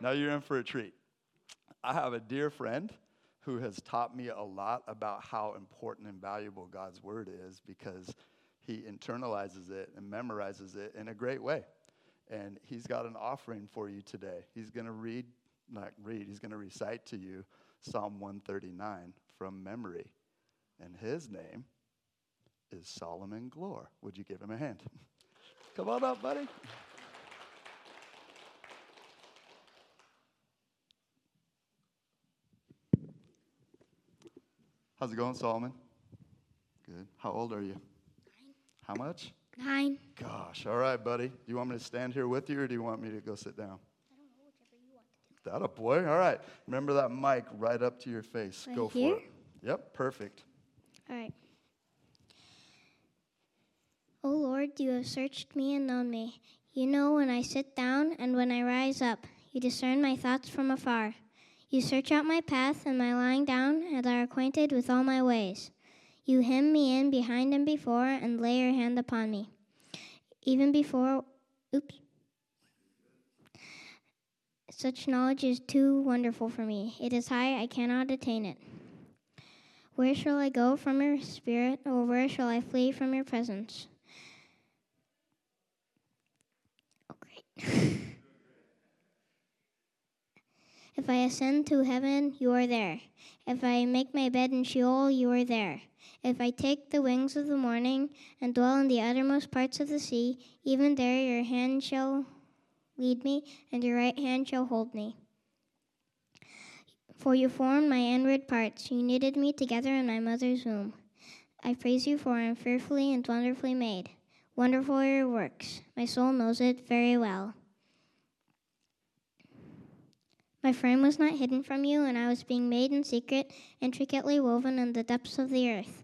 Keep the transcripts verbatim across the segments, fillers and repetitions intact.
Now you're in for a treat. I have a dear friend who has taught me a lot about how important and valuable God's word is because he internalizes it and memorizes it in a great way. And he's got an offering for you today. He's going to read, not read, he's going to recite to you Psalm one thirty-nine from memory. And his name is Solomon Glore. Would you give him a hand? Come on up, buddy. How's it going, Solomon? Good. How old are you? Nine. How much? Nine. Gosh. All right, buddy. Do you want me to stand here with you, or do you want me to go sit down? I don't know, whichever you want to do. That a boy. All right. Remember that mic right up to your face. Right go here? for it. Yep, perfect. All right. O Lord, you have searched me and known me. You know when I sit down and when I rise up. You discern my thoughts from afar. You search out my path and my lying down, and are acquainted with all my ways. You hem me in behind and before, and lay your hand upon me. Even before, oops. Such knowledge is too wonderful for me. It is high, I cannot attain it. Where shall I go from your spirit, or where shall I flee from your presence? Oh, great. If I ascend to heaven, you are there. If I make my bed in Sheol, you are there. If I take the wings of the morning and dwell in the uttermost parts of the sea, even there your hand shall lead me, and your right hand shall hold me. For you formed my inward parts. You knitted me together in my mother's womb. I praise you, for I am fearfully and wonderfully made. Wonderful are your works. My soul knows it very well. My frame was not hidden from you, and I was being made in secret, intricately woven in the depths of the earth.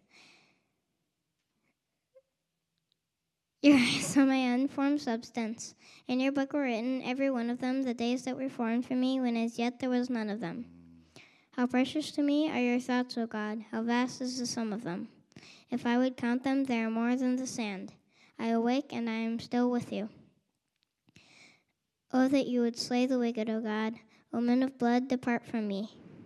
Your eyes saw my unformed substance. In your book were written, every one of them, the days that were formed for me, when as yet there was none of them. How precious to me are your thoughts, O God! How vast is the sum of them! If I would count them, they are more than the sand. I awake, and I am still with you. Oh, that you would slay the wicked, O God! O men of blood, depart from me.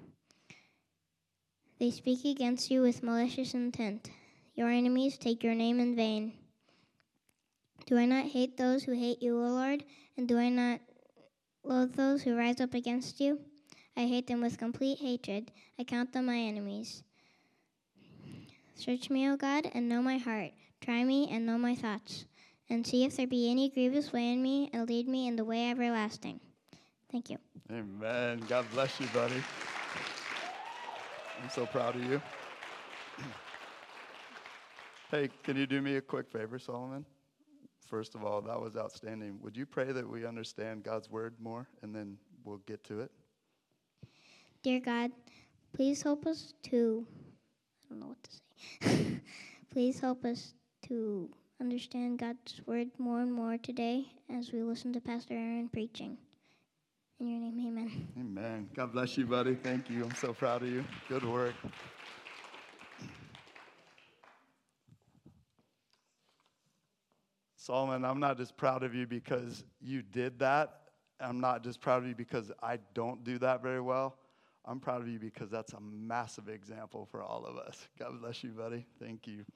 They speak against you with malicious intent. Your enemies take your name in vain. Do I not hate those who hate you, O Lord? And do I not loathe those who rise up against you? I hate them with complete hatred. I count them my enemies. Search me, O God, and know my heart. Try me and know my thoughts. And see if there be any grievous way in me, and lead me in the way everlasting. Thank you. Amen. God bless you, buddy. I'm so proud of you. Hey, can you do me a quick favor, Solomon? First of all, that was outstanding. Would you pray that we understand God's word more, and then we'll get to it? Dear God, please help us to, I don't know what to say. Please help us to understand God's word more and more today as we listen to Pastor Aaron preaching. In your name, amen. Amen. God bless you, buddy. Thank you. I'm so proud of you. Good work. Solomon, I'm not just proud of you because you did that. I'm not just proud of you because I don't do that very well. I'm proud of you because that's a massive example for all of us. God bless you, buddy. Thank you.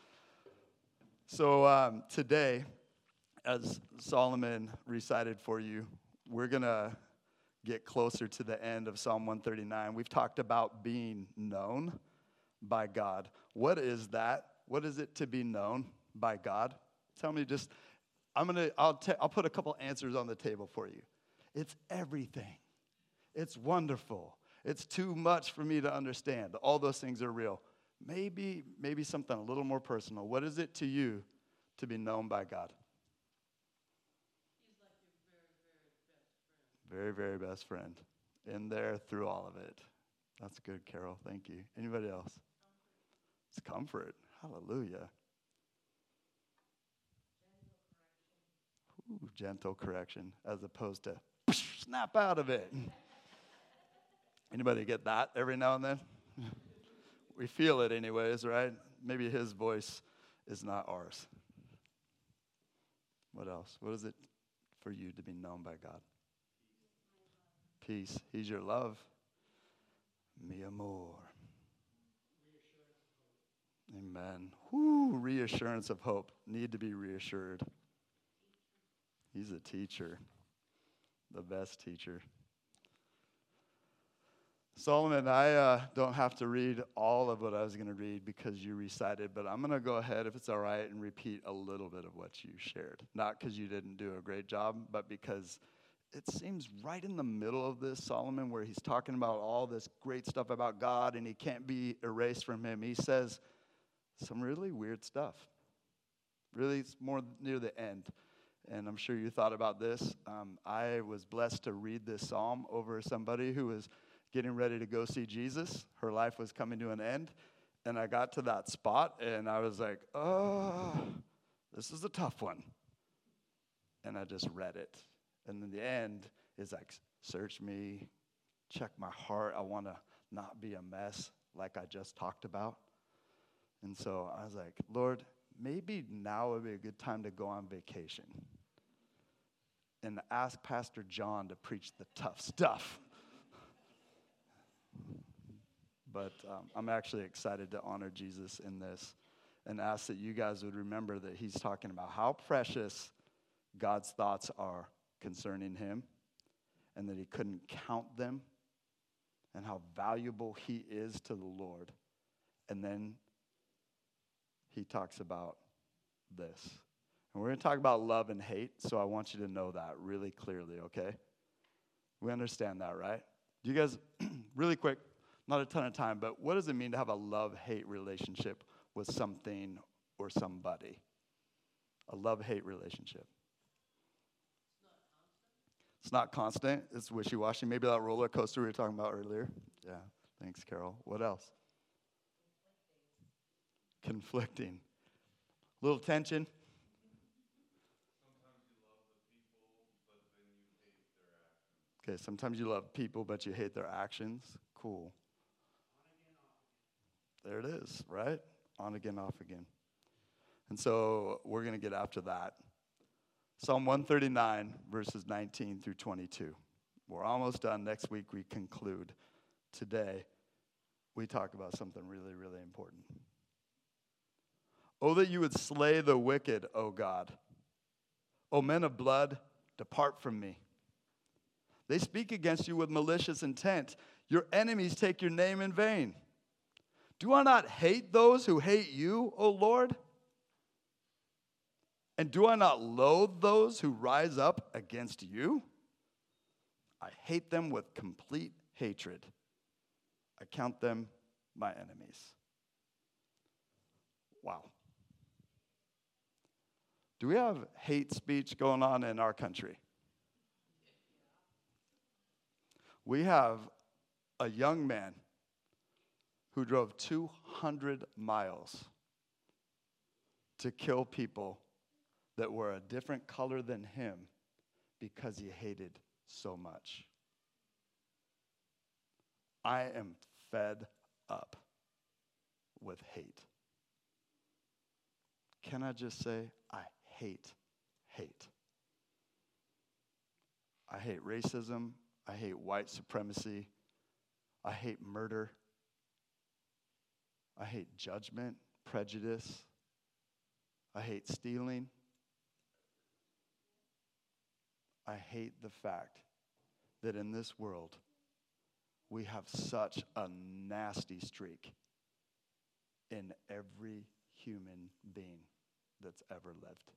So um, today, as Solomon recited for you, we're going to get closer to the end of Psalm one thirty-nine. We've talked about being known by God. What is that? What is it to be known by God? Tell me just, I'm going to, I'll, t- I'll put a couple answers on the table for you. It's everything. It's wonderful. It's too much for me to understand. All those things are real. Maybe, maybe something a little more personal. What is it to you to be known by God? He's like your very, very best friend. Very, very best friend. In there through all of it. That's good, Carol. Thank you. Anybody else? Comfort. It's comfort. Hallelujah. Gentle correction. Ooh, gentle correction, as opposed to snap out of it. Anybody get that every now and then? We feel it anyways, right? Maybe his voice is not ours. What else? What is it for you to be known by God? peace. He's your love. Mi amor. Amen. Whoo, reassurance of hope. Need to be reassured. He's a teacher, the best teacher. Solomon, I uh, don't have to read all of what I was going to read because you recited, but I'm going to go ahead, if it's all right, and repeat a little bit of what you shared. Not because you didn't do a great job, but because it seems right in the middle of this, Solomon, where he's talking about all this great stuff about God and he can't be erased from him. He says some really weird stuff. Really, it's more near the end. And I'm sure you thought about this. Um, I was blessed to read this psalm over somebody who was getting ready to go see Jesus. Her life was coming to an end. And I got to that spot, and I was like, oh, this is a tough one. And I just read it. And then the end is like, search me, check my heart. I want to not be a mess like I just talked about. And so I was like, Lord, maybe now would be a good time to go on vacation and ask Pastor John to preach the tough stuff. But um, I'm actually excited to honor Jesus in this and ask that you guys would remember that he's talking about how precious God's thoughts are concerning him and that he couldn't count them and how valuable he is to the Lord. And then he talks about this. And we're going to talk about love and hate, so I want you to know that really clearly, okay? We understand that, right? Do you guys, really quick, not a ton of time, but what does it mean to have a love-hate relationship with something or somebody? A love-hate relationship. It's not constant. It's wishy-washy. Maybe that roller coaster we were talking about earlier. Yeah, thanks, Carol. What else? Conflicting. A little tension. Okay, sometimes you love people, but you hate their actions. Cool. There it is, right? On again, off again. And so we're going to get after that. Psalm one thirty-nine, verses nineteen through twenty-two. We're almost done. Next week we conclude. Today we talk about something really, really important. Oh, that you would slay the wicked, O God. O men of blood, depart from me. They speak against you with malicious intent. Your enemies take your name in vain. Do I not hate those who hate you, O Lord? And do I not loathe those who rise up against you? I hate them with complete hatred. I count them my enemies. Wow. Do we have hate speech going on in our country? We have a young man who drove two hundred miles to kill people that were a different color than him because he hated so much. I am fed up with hate. Can I just say, I hate hate. I hate racism. I hate white supremacy. I hate murder. I hate judgment, prejudice. I hate stealing. I hate the fact that in this world, we have such a nasty streak in every human being that's ever lived.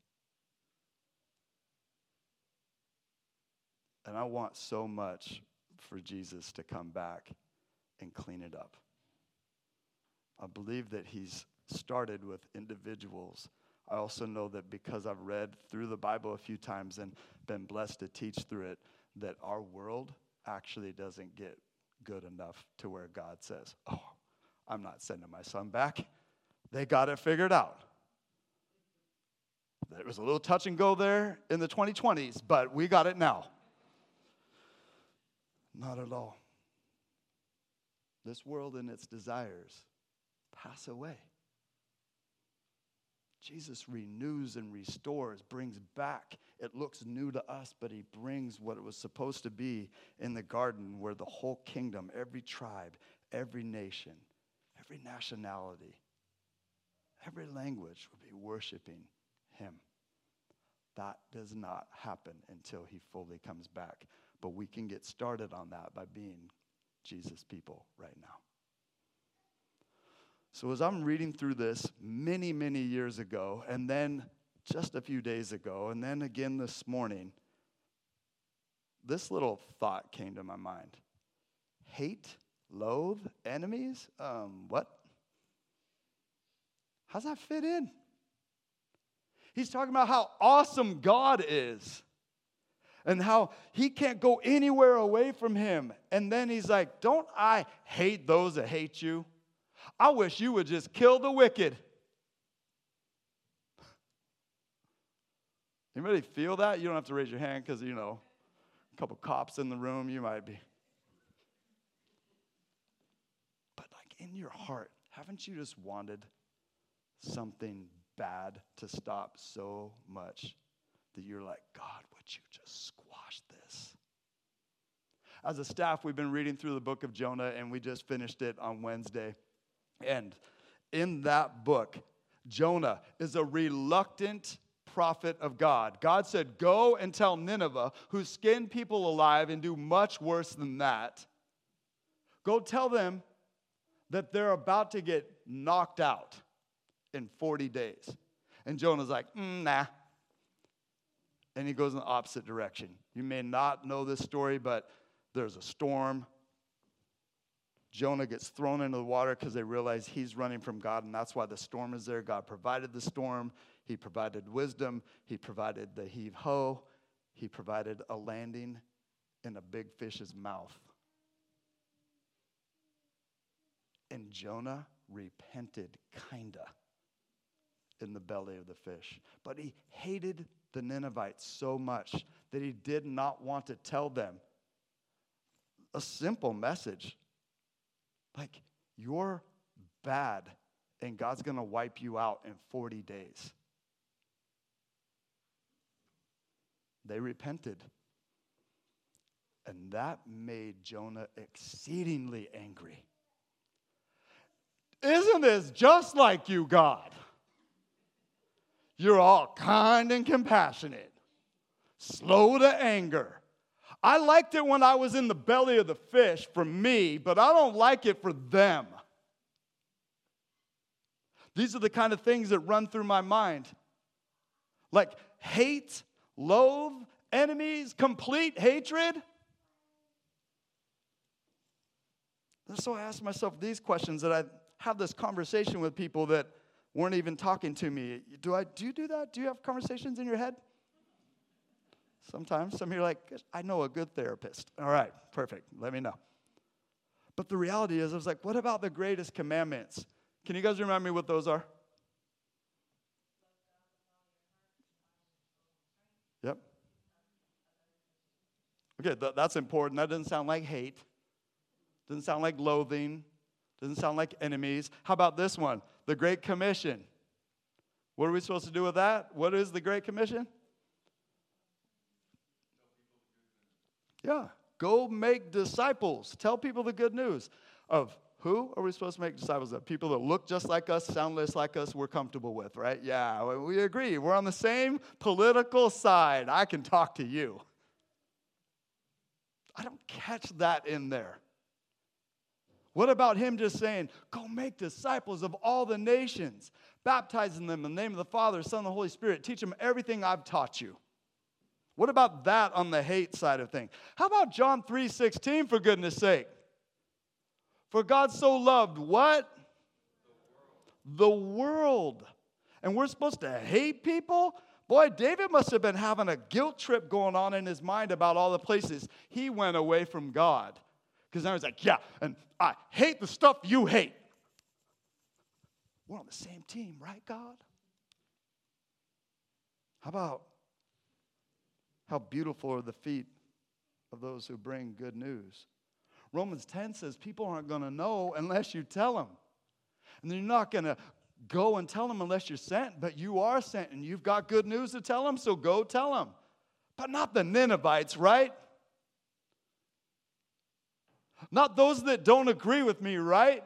And I want so much for Jesus to come back and clean it up. I believe that he's started with individuals. I also know that because I've read through the Bible a few times and been blessed to teach through it, that our world actually doesn't get good enough to where God says, oh, I'm not sending my son back. They got it figured out. There was a little touch and go there in the twenty twenties, but we got it now. Not at all. This world and its desires pass away. Jesus renews and restores, brings back. It looks new to us, but he brings what it was supposed to be in the garden, where the whole kingdom, every tribe, every nation, every nationality, every language would be worshiping him. That does not happen until he fully comes back. But we can get started on that by being Jesus' people right now. So as I'm reading through this many, many years ago, and then just a few days ago, and then again this morning, this little thought came to my mind. Hate, loathe, enemies? Um, what? How's that fit in? He's talking about how awesome God is and how he can't go anywhere away from him. And then he's like, don't I hate those that hate you? I wish you would just kill the wicked. Anybody feel that? You don't have to raise your hand because, you know, a couple cops in the room, you might be. But like in your heart, haven't you just wanted something bad to stop so much that you're like, God, would you just squash this? As a staff, we've been reading through the book of Jonah, and we just finished it on Wednesday. And in that book, Jonah is a reluctant prophet of God. God said, go and tell Nineveh, who skinned people alive and do much worse than that. Go tell them that they're about to get knocked out in forty days. And Jonah's like, mm, nah. And he goes in the opposite direction. You may not know this story, but there's a storm. Jonah gets thrown into the water because they realize he's running from God, and that's why the storm is there. God provided the storm. He provided wisdom. He provided the heave-ho. He provided a landing in a big fish's mouth. And Jonah repented, kinda, in the belly of the fish. But he hated the Ninevites so much that he did not want to tell them a simple message. Like, you're bad, and God's going to wipe you out in forty days. They repented. And that made Jonah exceedingly angry. Isn't this just like you, God? You're all kind and compassionate, slow to anger. I liked it when I was in the belly of the fish for me, but I don't like it for them. These are the kind of things that run through my mind. Like hate, loathe, enemies, complete hatred. And so I ask myself these questions, that I have this conversation with people that weren't even talking to me. Do I do you do that? Do you have conversations in your head? Sometimes. Some of you are like, I know a good therapist. All right, perfect. Let me know. But the reality is, I was like, what about the greatest commandments? Can you guys remind me what those are? Yep. Okay, th- that's important. That doesn't sound like hate. Doesn't sound like loathing. Doesn't sound like enemies. How about this one? The Great Commission. What are we supposed to do with that? What is the Great Commission? Yeah, go make disciples. Tell people the good news. Of who are we supposed to make disciples of? People that look just like us, sound less like us, we're comfortable with, right? Yeah, we agree. We're on the same political side. I can talk to you. I don't catch that in there. What about him just saying, go make disciples of all the nations, baptizing them in the name of the Father, Son, and the Holy Spirit. Teach them everything I've taught you. What about that on the hate side of things? How about John three sixteen, for goodness sake? For God so loved what? The world. The world. And we're supposed to hate people? Boy, David must have been having a guilt trip going on in his mind about all the places he went away from God. Because now he's like, yeah, and I hate the stuff you hate. We're on the same team, right, God? How about how beautiful are the feet of those who bring good news? Romans ten says people aren't going to know unless you tell them. And you're not going to go and tell them unless you're sent, but you are sent, and you've got good news to tell them, so go tell them. But not the Ninevites, right? Not those that don't agree with me, right?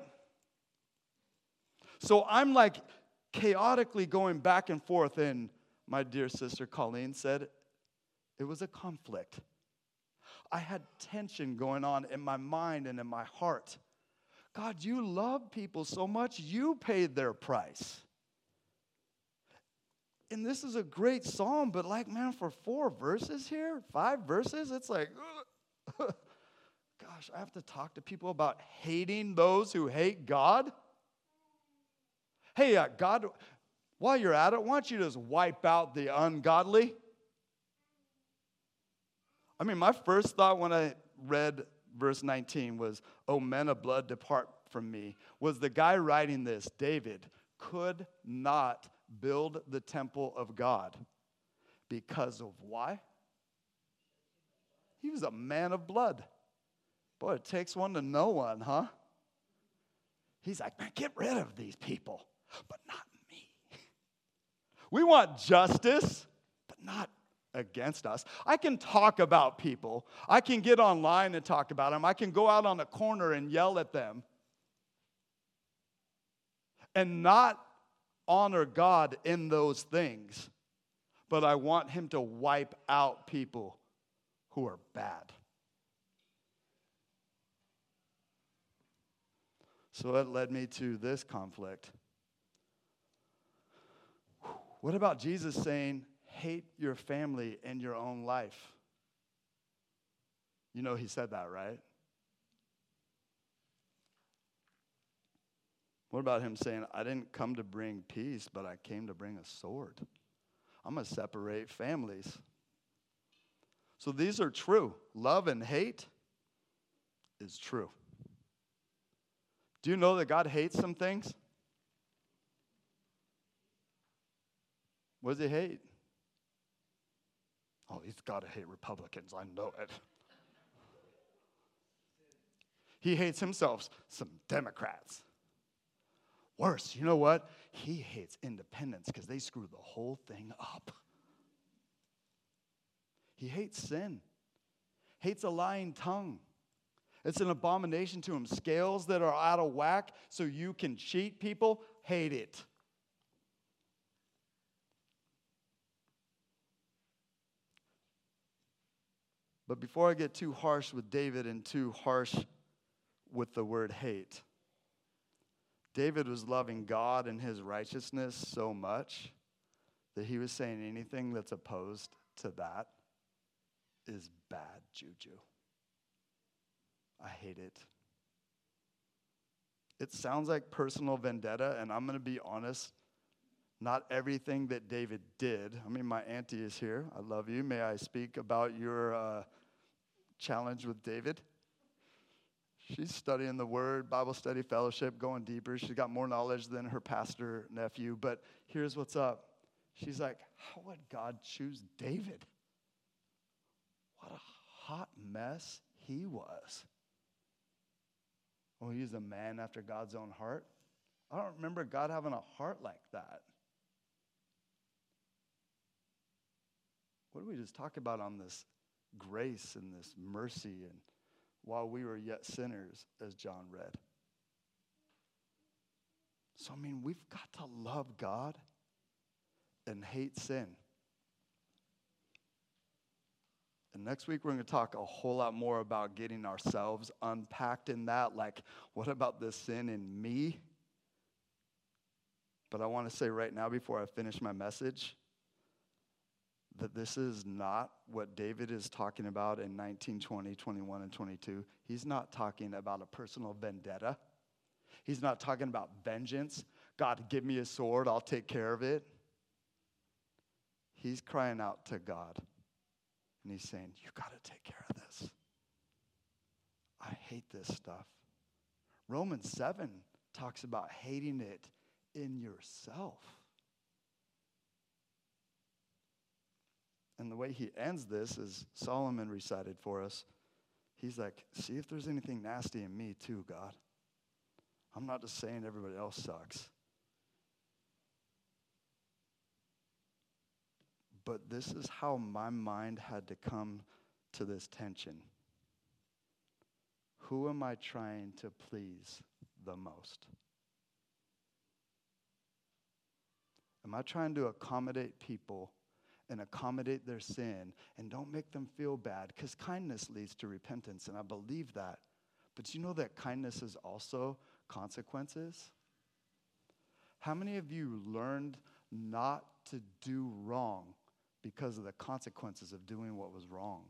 So I'm like chaotically going back and forth, and my dear sister Colleen said it was a conflict. I had tension going on in my mind and in my heart. God, you love people so much, you paid their price. And this is a great psalm, but like, man, for four verses here, five verses, it's like, gosh, I have to talk to people about hating those who hate God. Hey, uh, God, while you're at it, why don't you just wipe out the ungodly? I mean, my first thought when I read verse nineteen was, oh, men of blood, depart from me. Was the guy writing this, David, could not build the temple of God because of why? He was a man of blood. Boy, it takes one to know one, huh? He's like, man, get rid of these people, but not me. We want justice, but not against us. I can talk about people. I can get online and talk about them. I can go out on the corner and yell at them and not honor God in those things. But I want him to wipe out people who are bad. So that led me to this conflict. What about Jesus saying, hate your family and your own life? You know he said that, right? What about him saying, I didn't come to bring peace, but I came to bring a sword? I'm going to separate families. So these are true. Love and hate is true. Do you know that God hates some things? What does he hate? Oh, he's got to hate Republicans. I know it. He hates himself some Democrats. Worse, you know what? He hates independents because they screw the whole thing up. He hates sin. Hates a lying tongue. It's an abomination to him. Scales that are out of whack so you can cheat people, hate it. But before I get too harsh with David and too harsh with the word hate, David was loving God and his righteousness so much that he was saying anything that's opposed to that is bad juju. I hate it. It sounds like personal vendetta, and I'm going to be honest, not everything that David did. I mean, my auntie is here. I love you. May I speak about your uh, challenge with David? She's studying the Word, Bible study fellowship, going deeper. She's got more knowledge than her pastor nephew. But here's what's up. She's like, how would God choose David? What a hot mess he was. Well, he's a man after God's own heart. I don't remember God having a heart like that. What did we just talk about on this grace and this mercy and while we were yet sinners, as John read? So, I mean, we've got to love God and hate sin. And next week, we're going to talk a whole lot more about getting ourselves unpacked in that. Like, what about this sin in me? But I want to say right now, before I finish my message, that this is not what David is talking about in nineteen, twenty, twenty-one, and twenty-two. He's not talking about a personal vendetta. He's not talking about vengeance. God, give me a sword, I'll take care of it. He's crying out to God. And he's saying, you got to take care of this. I hate this stuff. Romans seven talks about hating it in yourself. And the way he ends this is Solomon recited for us. He's like, see if there's anything nasty in me too, God. I'm not just saying everybody else sucks. But this is how my mind had to come to this tension. Who am I trying to please the most? Am I trying to accommodate people and accommodate their sin and don't make them feel bad? Because kindness leads to repentance, and I believe that. But you know that kindness is also consequences? How many of you learned not to do wrong because of the consequences of doing what was wrong?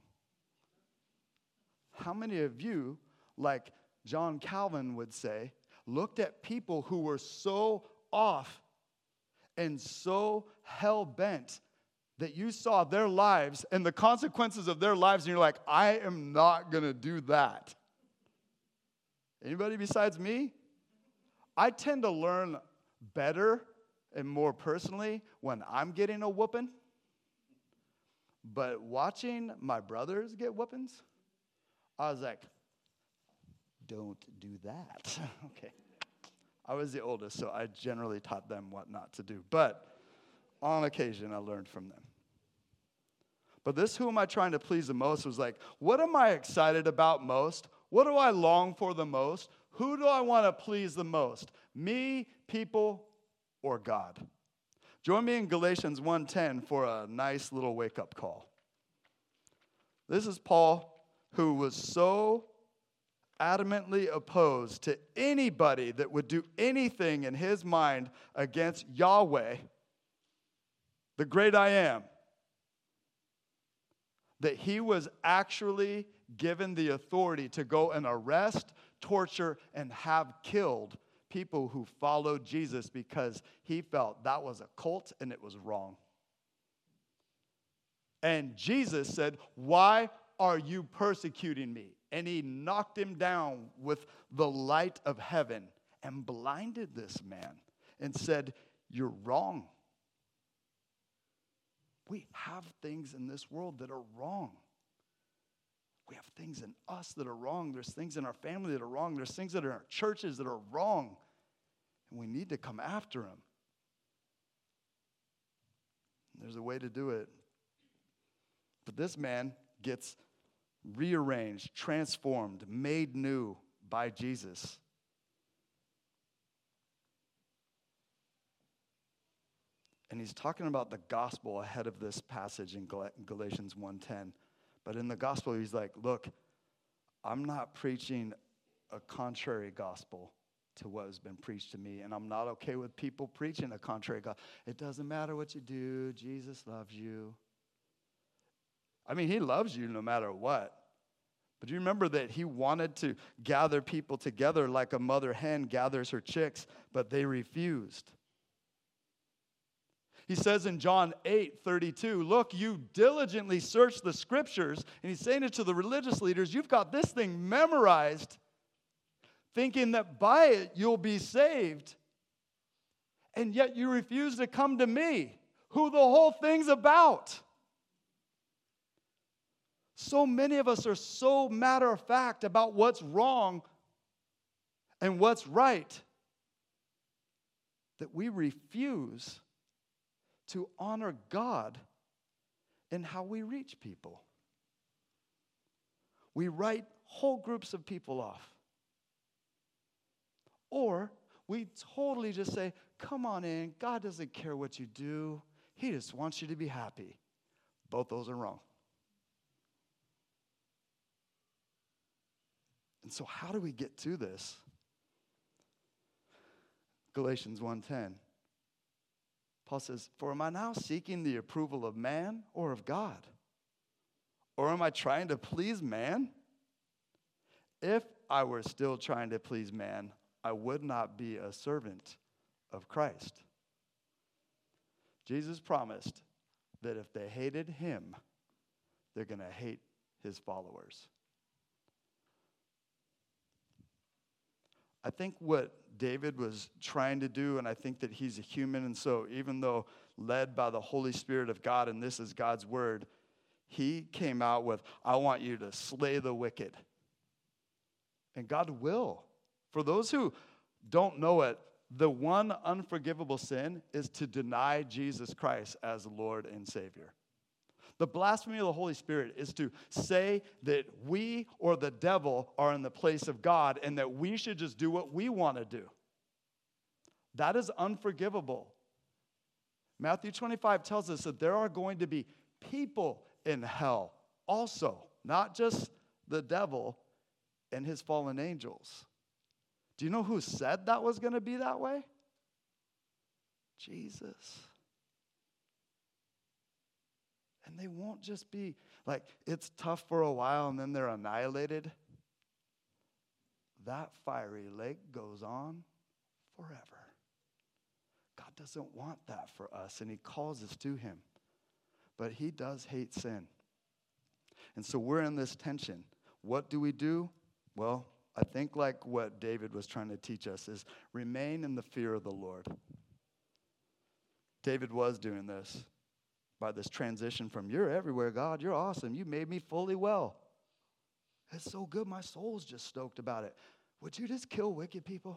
How many of you, like John Calvin would say, looked at people who were so off and so hell-bent that you saw their lives and the consequences of their lives, and you're like, I am not going to do that? Anybody besides me? I tend to learn better and more personally when I'm getting a whooping. But watching my brothers get whoopings, I was like, don't do that. Okay. I was the oldest, so I generally taught them what not to do. But on occasion, I learned from them. But this who am I trying to please the most was like, what am I excited about most? What do I long for the most? Who do I want to please the most? Me, people, or God? Join me in Galatians one ten for a nice little wake-up call. This is Paul, who was so adamantly opposed to anybody that would do anything in his mind against Yahweh, the great I am, that he was actually given the authority to go and arrest, torture, and have killed people who followed Jesus because he felt that was a cult and it was wrong. And Jesus said, why are you persecuting me? And he knocked him down with the light of heaven and blinded this man and said, you're wrong. We have things in this world that are wrong. We have things in us that are wrong. There's things in our family that are wrong. There's things that are in our churches that are wrong. And we need to come after them. There's a way to do it. But this man gets rearranged, transformed, made new by Jesus. And he's talking about the gospel ahead of this passage in Gal- Galatians one ten. But in the gospel, he's like, look, I'm not preaching a contrary gospel to what has been preached to me, and I'm not okay with people preaching a contrary gospel. It doesn't matter what you do. Jesus loves you. I mean, he loves you no matter what. But you remember that he wanted to gather people together like a mother hen gathers her chicks, but they refused. He says in John eight thirty-two, look, you diligently search the scriptures, and he's saying it to the religious leaders, you've got this thing memorized, thinking that by it you'll be saved, and yet you refuse to come to me, who the whole thing's about. So many of us are so matter of fact about what's wrong and what's right that we refuse to honor God in how we reach people. We write whole groups of people off. Or we totally just say, come on in, God doesn't care what you do. He just wants you to be happy. Both those are wrong. And so how do we get to this? Galatians one ten. Paul says, for am I now seeking the approval of man or of God? Or am I trying to please man? If I were still trying to please man, I would not be a servant of Christ. Jesus promised that if they hated him, they're going to hate his followers. I think what David was trying to do, and I think that he's a human, and so even though led by the Holy Spirit of God, and this is God's word, he came out with, I want you to slay the wicked. And God will. For those who don't know it, the one unforgivable sin is to deny Jesus Christ as Lord and Savior. The blasphemy of the Holy Spirit is to say that we or the devil are in the place of God and that we should just do what we want to do. That is unforgivable. Matthew twenty-five tells us that there are going to be people in hell also, not just the devil and his fallen angels. Do you know who said that was going to be that way? Jesus. And they won't just be like, it's tough for a while and then they're annihilated. That fiery lake goes on forever. God doesn't want that for us, and he calls us to him. But he does hate sin. And so we're in this tension. What do we do? Well, I think like what David was trying to teach us is remain in the fear of the Lord. David was doing this by this transition from, you're everywhere, God, you're awesome, you made me fully well. It's so good, my soul's just stoked about it. Would you just kill wicked people?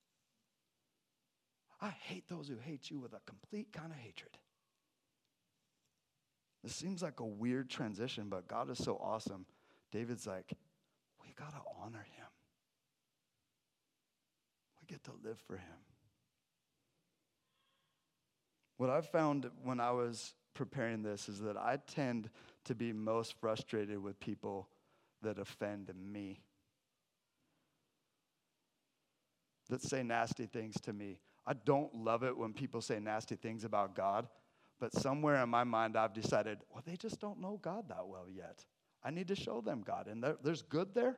I hate those who hate you with a complete kind of hatred. This seems like a weird transition, but God is so awesome. David's like, we got to honor him. We get to live for him. What I've found when I was preparing this is that I tend to be most frustrated with people that offend me, that say nasty things to me. I don't love it when people say nasty things about God, but somewhere in my mind I've decided, well, they just don't know God that well yet. I need to show them God, and there, there's good there.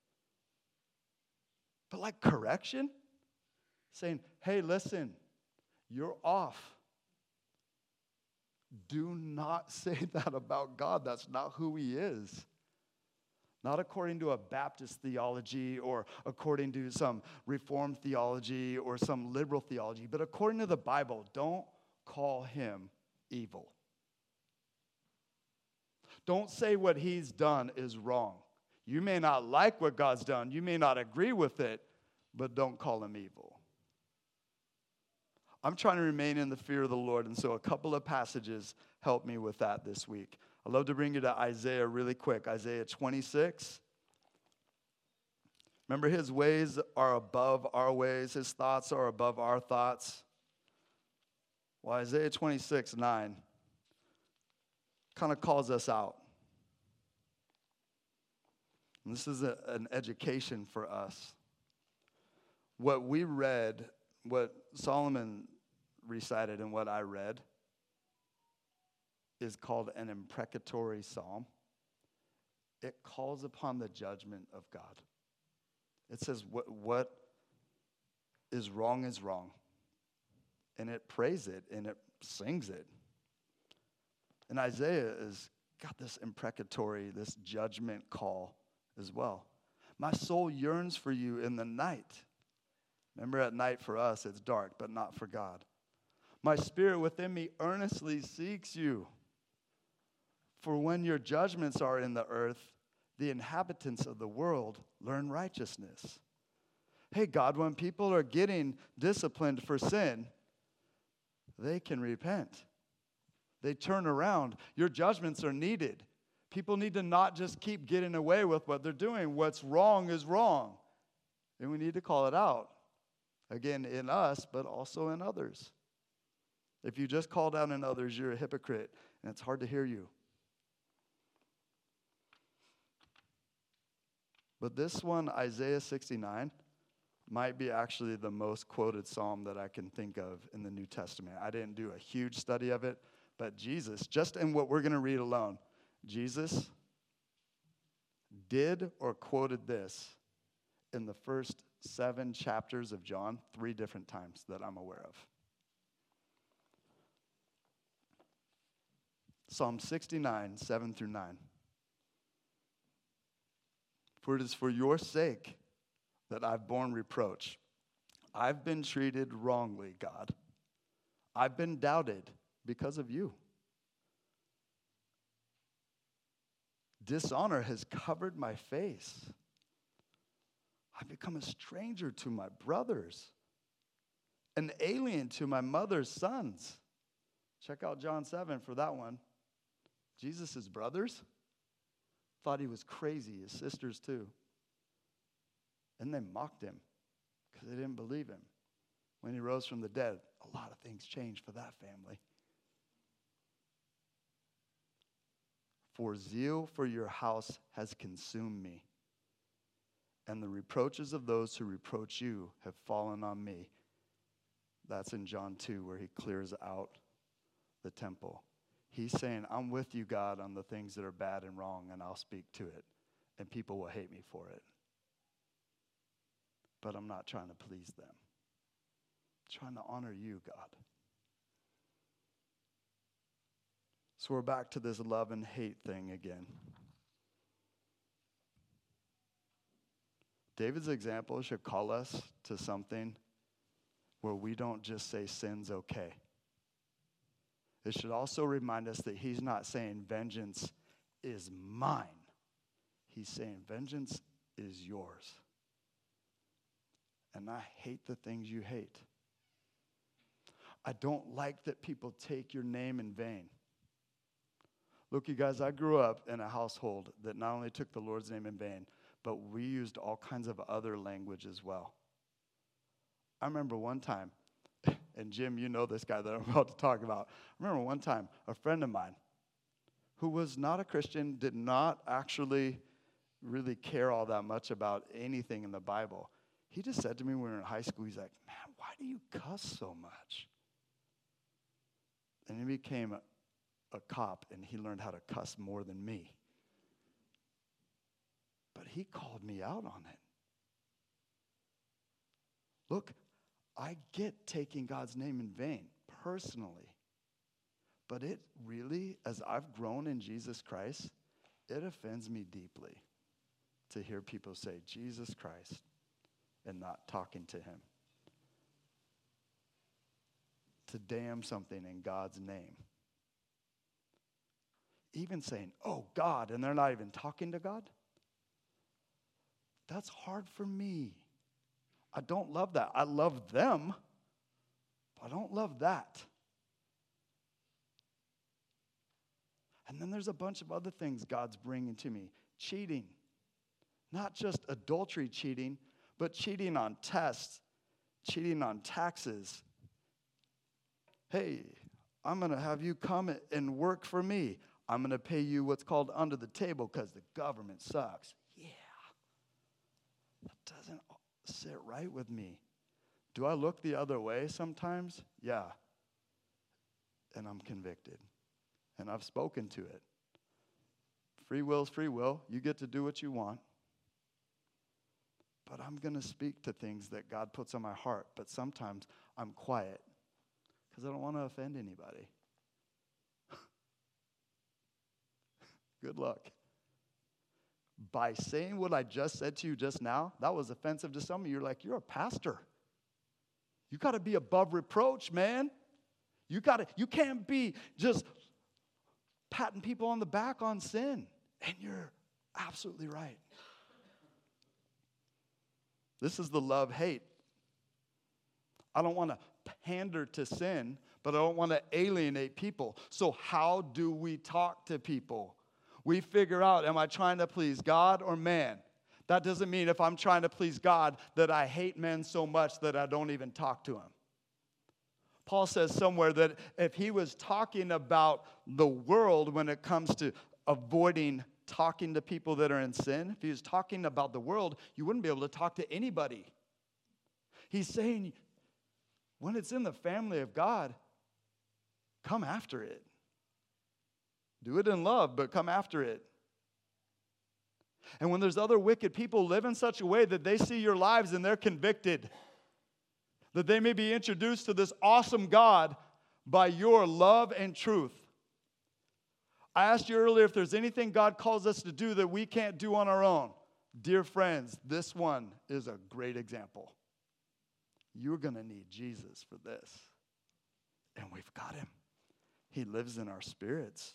But like correction, saying, hey, listen, you're off. Do not say that about God. That's not who he is. Not according to a Baptist theology or according to some Reformed theology or some liberal theology, but according to the Bible. Don't call him evil. Don't say what he's done is wrong. You may not like what God's done. You may not agree with it, but don't call him evil. I'm trying to remain in the fear of the Lord, and so a couple of passages help me with that this week. I'd love to bring you to Isaiah really quick. Isaiah twenty-six. Remember, his ways are above our ways. His thoughts are above our thoughts. Well, Isaiah twenty-six, nine kind of calls us out. And this is a, an education for us. What we read, what Solomon recited and what I read, is called an imprecatory psalm. It calls upon the judgment of God. It says what, what is wrong is wrong. And it prays it and it sings it. And Isaiah has got this imprecatory, this judgment call as well. My soul yearns for you in the night. Remember, at night for us, it's dark, but not for God. My spirit within me earnestly seeks you. For when your judgments are in the earth, the inhabitants of the world learn righteousness. Hey, God, when people are getting disciplined for sin, they can repent. They turn around. Your judgments are needed. People need to not just keep getting away with what they're doing. What's wrong is wrong. And we need to call it out. Again, in us, but also in others. If you just call down in others, you're a hypocrite, and it's hard to hear you. But this one, Isaiah sixty-nine, might be actually the most quoted psalm that I can think of in the New Testament. I didn't do a huge study of it, but Jesus, just in what we're going to read alone, Jesus did or quoted this in the first seven chapters of John, three different times that I'm aware of. Psalm sixty-nine, seven through nine. For it is for your sake that I've borne reproach. I've been treated wrongly, God. I've been doubted because of you. Dishonor has covered my face. I've become a stranger to my brothers, an alien to my mother's sons. Check out John seven for that one. Jesus' brothers thought he was crazy, his sisters too. And they mocked him because they didn't believe him. When he rose from the dead, a lot of things changed for that family. For zeal for your house has consumed me, and the reproaches of those who reproach you have fallen on me. That's in John two, where he clears out the temple. He's saying, I'm with you, God, on the things that are bad and wrong, and I'll speak to it, and people will hate me for it. But I'm not trying to please them. I'm trying to honor you, God. So we're back to this love and hate thing again. David's example should call us to something where we don't just say sin's okay. It should also remind us that he's not saying vengeance is mine. He's saying vengeance is yours. And I hate the things you hate. I don't like that people take your name in vain. Look, you guys, I grew up in a household that not only took the Lord's name in vain, but we used all kinds of other language as well. I remember one time, and Jim, you know this guy that I'm about to talk about. I remember one time, a friend of mine who was not a Christian, did not actually really care all that much about anything in the Bible. He just said to me when we were in high school, he's like, man, why do you cuss so much? And he became a, a cop, and he learned how to cuss more than me. But he called me out on it. Look, I get taking God's name in vain, personally. But it really, as I've grown in Jesus Christ, it offends me deeply to hear people say Jesus Christ and not talking to him. To damn something in God's name. Even saying, oh, God, and they're not even talking to God. That's hard for me. I don't love that. I love them, but I don't love that. And then there's a bunch of other things God's bringing to me. Cheating. Not just adultery cheating, but cheating on tests, cheating on taxes. Hey, I'm going to have you come and work for me. I'm going to pay you what's called under the table because the government sucks. Yeah. That doesn't sit right with me. Do I look the other way sometimes? Yeah. And I'm convicted. And I've spoken to it. Free will's free will. You get to do what you want. But I'm going to speak to things that God puts on my heart. But sometimes I'm quiet because I don't want to offend anybody. Good luck. By saying what I just said to you just now, that was offensive to some of you. You're like, you're a pastor. You got to be above reproach, man. You got to. You can't be just patting people on the back on sin. And you're absolutely right. This is the love-hate. I don't want to pander to sin, but I don't want to alienate people. So how do we talk to people? We figure out, am I trying to please God or man? That doesn't mean if I'm trying to please God that I hate men so much that I don't even talk to him. Paul says somewhere that if he was talking about the world when it comes to avoiding talking to people that are in sin, if he was talking about the world, you wouldn't be able to talk to anybody. He's saying, when it's in the family of God, come after it. Do it in love, but come after it. And when there's other wicked people, live in such a way that they see your lives and they're convicted. That they may be introduced to this awesome God by your love and truth. I asked you earlier if there's anything God calls us to do that we can't do on our own. Dear friends, this one is a great example. You're going to need Jesus for this. And we've got him. He lives in our spirits.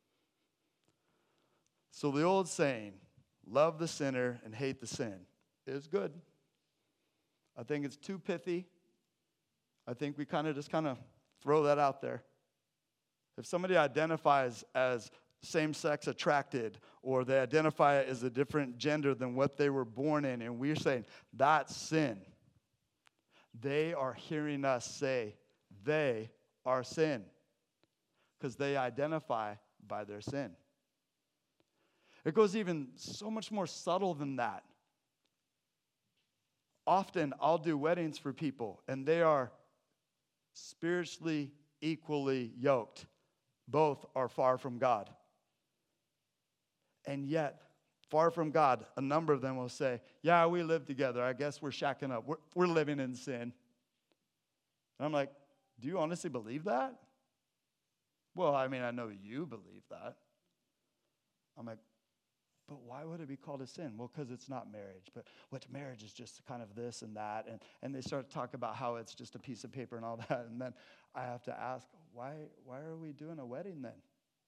So the old saying, love the sinner and hate the sin, is good. I think it's too pithy. I think we kind of just kind of throw that out there. If somebody identifies as same-sex attracted, or they identify as a different gender than what they were born in, and we're saying that's sin. They are hearing us say they are sin because they identify by their sin. It goes even so much more subtle than that. Often I'll do weddings for people, and they are spiritually equally yoked. Both are far from God. And yet, far from God, a number of them will say, yeah, we live together. I guess we're shacking up. We're, we're living in sin. And I'm like, do you honestly believe that? Well, I mean, I know you believe that. I'm like, but why would it be called a sin? Well, because it's not marriage. But what marriage is just kind of this and that. And, and they start to talk about how it's just a piece of paper and all that. And then I have to ask, why, why are we doing a wedding then?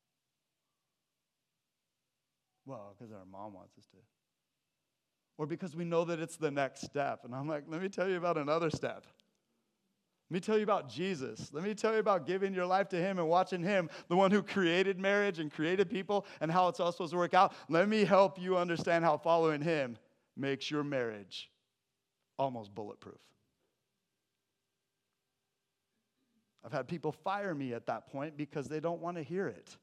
Well, because our mom wants us to. Or because we know that it's the next step. And I'm like, let me tell you about another step. Let me tell you about Jesus. Let me tell you about giving your life to him and watching him, the one who created marriage and created people, and how it's all supposed to work out. Let me help you understand how following him makes your marriage almost bulletproof. I've had people fire me at that point because they don't want to hear it.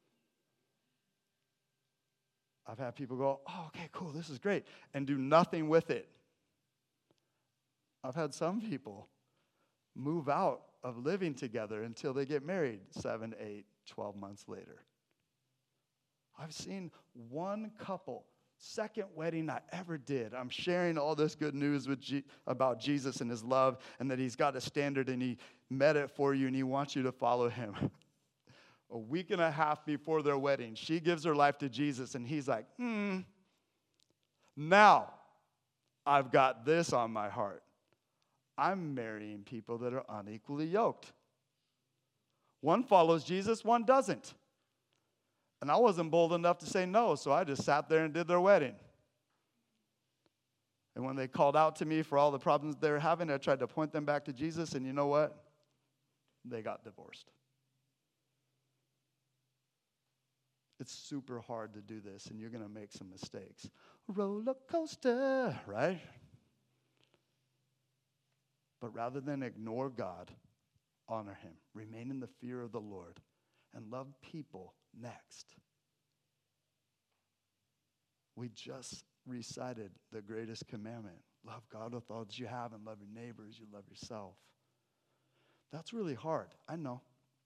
I've had people go, oh, okay, cool, this is great, and do nothing with it. I've had some people move out of living together until they get married seven, eight, twelve months later. I've seen one couple, second wedding I ever did. I'm sharing all this good news with G- about Jesus and his love, and that he's got a standard and he met it for you and he wants you to follow him. A week and a half before their wedding, she gives her life to Jesus, and he's like, hmm, now I've got this on my heart. I'm marrying people that are unequally yoked. One follows Jesus, one doesn't. And I wasn't bold enough to say no, so I just sat there and did their wedding. And when they called out to me for all the problems they were having, I tried to point them back to Jesus, and you know what? They got divorced. It's super hard to do this, and you're going to make some mistakes. Roller coaster, right? But rather than ignore God, honor him. Remain in the fear of the Lord, and love people next. We just recited the greatest commandment. Love God with all that you have, and love your neighbors. You love yourself. That's really hard, I know.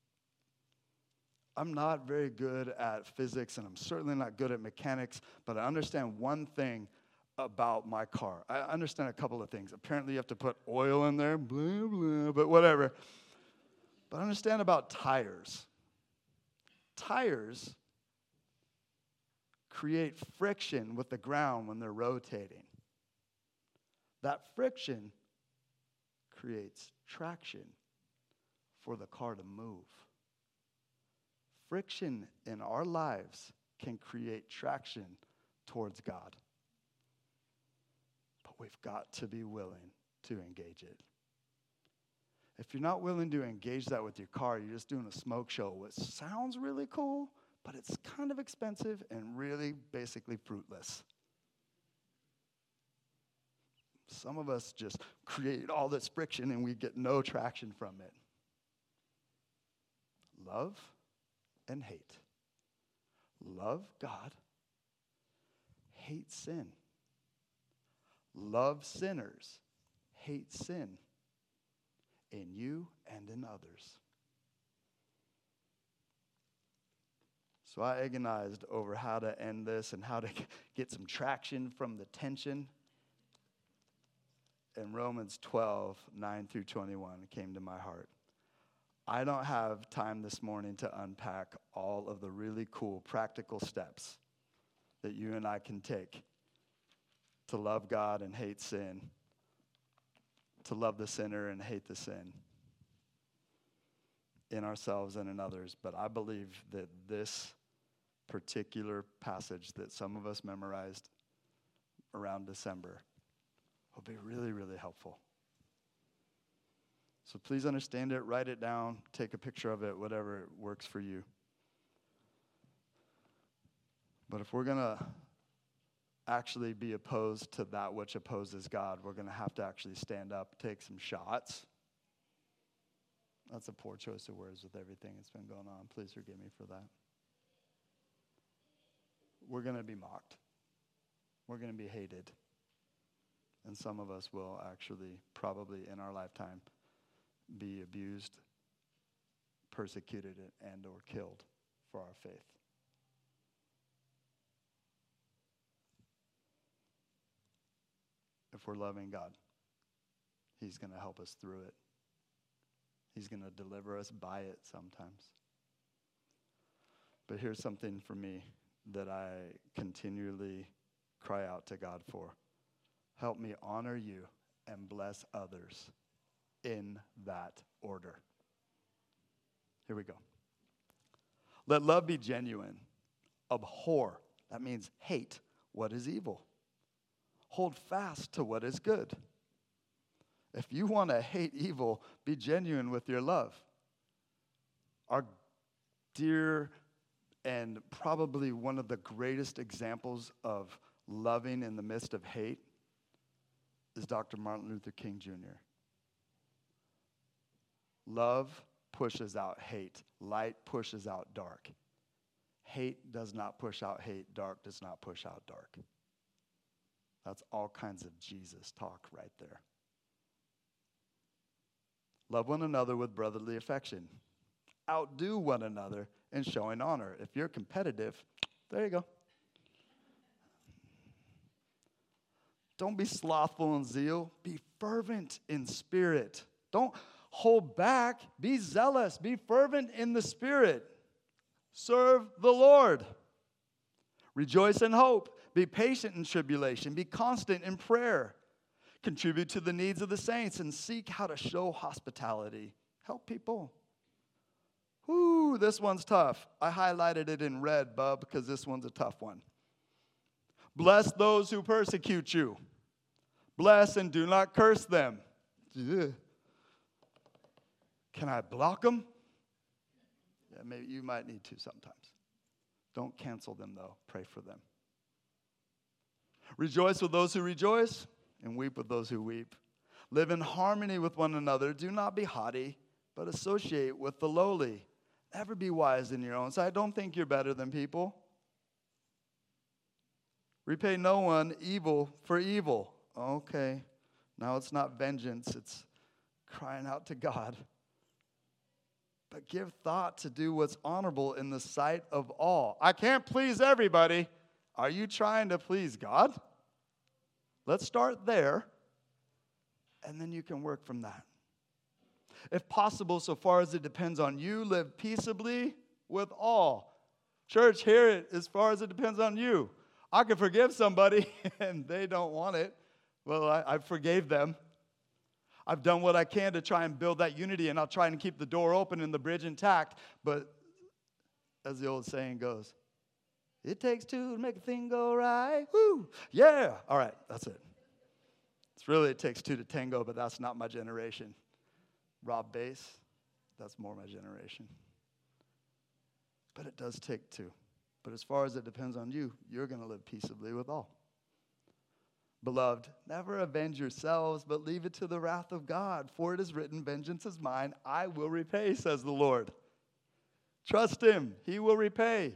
I'm not very good at physics, and I'm certainly not good at mechanics, but I understand one thing about my car. I understand a couple of things. Apparently, you have to put oil in there, blah, blah, but whatever. But I understand about tires. Tires create friction with the ground when they're rotating. That friction creates traction for the car to move. Friction in our lives can create traction towards God. But we've got to be willing to engage it. If you're not willing to engage that with your car, you're just doing a smoke show, which sounds really cool, but it's kind of expensive and really basically fruitless. Some of us just create all this friction and we get no traction from it. Love and hate. Love God. Hate sin. Love sinners. Hate sin in you and in others. So I agonized over how to end this and how to get some traction from the tension. And Romans twelve, nine through twenty-one came to my heart. I don't have time this morning to unpack all of the really cool practical steps that you and I can take to love God and hate sin, to love the sinner and hate the sin in ourselves and in others. But I believe that this particular passage that some of us memorized around December will be really, really helpful. So please understand it, write it down, take a picture of it, whatever works for you. But if we're going to actually be opposed to that which opposes God, we're going to have to actually stand up, take some shots. That's a poor choice of words with everything that's been going on. Please forgive me for that. We're going to be mocked. We're going to be hated. And some of us will actually, probably in our lifetime, be abused, persecuted, and or killed for our faith. If we're loving God, he's going to help us through it. He's going to deliver us by it sometimes. But here's something for me that I continually cry out to God for. Help me honor you and bless others in that order. Here we go. Let love be genuine. Abhor, that means hate what is evil. Hold fast to what is good. If you want to hate evil, be genuine with your love. Our dear and probably one of the greatest examples of loving in the midst of hate is Doctor Martin Luther King Junior Love pushes out hate. Light pushes out dark. Hate does not push out hate. Dark does not push out dark. That's all kinds of Jesus talk right there. Love one another with brotherly affection. Outdo one another in showing honor. If you're competitive, there you go. Don't be slothful in zeal. Be fervent in spirit. Don't hold back. Be zealous. Be fervent in the spirit. Serve the Lord. Rejoice in hope. Be patient in tribulation. Be constant in prayer. Contribute to the needs of the saints and seek how to show hospitality. Help people. Whoo, this one's tough. I highlighted it in red, bub, because this one's a tough one. Bless those who persecute you. Bless and do not curse them. Ugh. Can I block them? Yeah, maybe you might need to sometimes. Don't cancel them, though. Pray for them. Rejoice with those who rejoice and weep with those who weep. Live in harmony with one another. Do not be haughty, but associate with the lowly. Never be wise in your own sight. Don't think you're better than people. Repay no one evil for evil. Okay, now it's not vengeance. It's crying out to God. But give thought to do what's honorable in the sight of all. I can't please everybody. Are you trying to please God? Let's start there, and then you can work from that. If possible, so far as it depends on you, live peaceably with all. Church, hear it as far as it depends on you. I can forgive somebody, and they don't want it. Well, I, I forgave them. I've done what I can to try and build that unity, and I'll try and keep the door open and the bridge intact. But as the old saying goes, it takes two to make a thing go right. Woo! Yeah! All right, that's it. It's really, it takes two to tango, but that's not my generation. Rob bass, that's more my generation. But it does take two. But as far as it depends on you, you're going to live peaceably with all. Beloved, never avenge yourselves, but leave it to the wrath of God. For it is written, vengeance is mine, I will repay, says the Lord. Trust him, he will repay.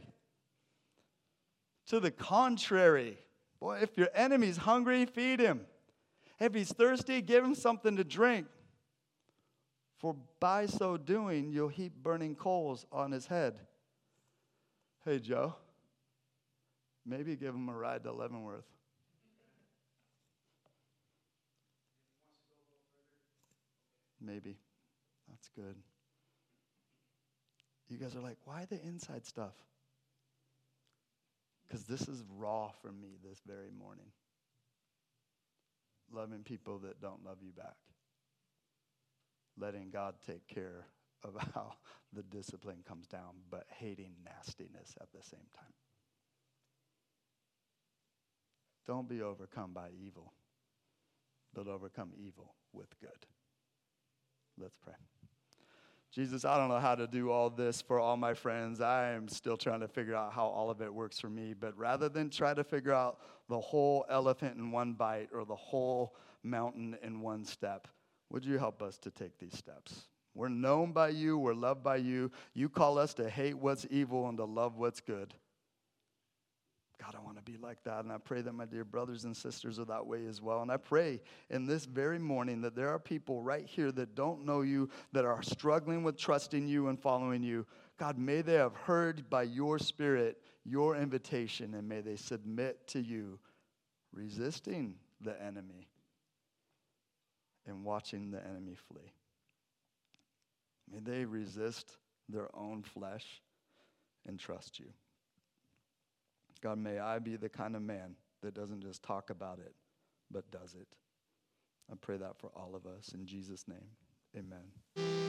To the contrary, boy, if your enemy's hungry, feed him. If he's thirsty, give him something to drink. For by so doing, you'll heap burning coals on his head. Hey, Joe, maybe give him a ride to Leavenworth. Maybe. That's good. You guys are like, why the inside stuff? Because this is raw for me this very morning. Loving people that don't love you back. Letting God take care of how the discipline comes down, but hating nastiness at the same time. Don't be overcome by evil, but overcome evil with good. Let's pray. Jesus, I don't know how to do all this for all my friends. I am still trying to figure out how all of it works for me. But rather than try to figure out the whole elephant in one bite or the whole mountain in one step, would you help us to take these steps? We're known by you. We're loved by you. You call us to hate what's evil and to love what's good. God, I want to be like that, and I pray that my dear brothers and sisters are that way as well. And I pray in this very morning that there are people right here that don't know you, that are struggling with trusting you and following you. God, may they have heard by your Spirit your invitation, and may they submit to you, resisting the enemy and watching the enemy flee. May they resist their own flesh and trust you. God, may I be the kind of man that doesn't just talk about it, but does it. I pray that for all of us. In Jesus' name, amen.